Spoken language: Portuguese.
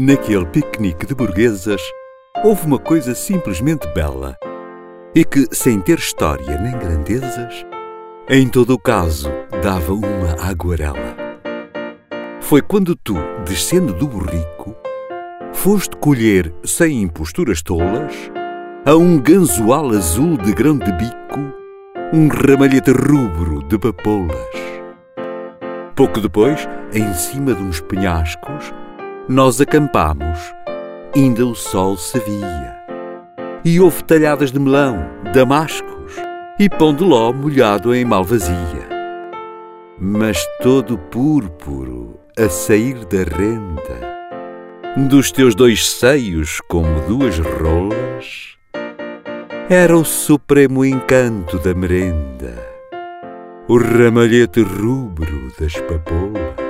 Naquele piquenique de burguesas, houve uma coisa simplesmente bela e que, sem ter história nem grandezas, em todo o caso, dava uma aguarela. Foi quando tu, descendo do burrico, foste colher, sem imposturas tolas, a um ganzoal azul de grão de bico, um ramalhete rubro de papoulas. Pouco depois, em cima de uns penhascos, nós acampámos, ainda o sol se via. E houve talhadas de melão, damascos e pão de ló molhado em malvasia. Mas todo púrpuro a sair da renda, dos teus dois seios como duas rolas, era o supremo encanto da merenda, o ramalhete rubro das papoulas.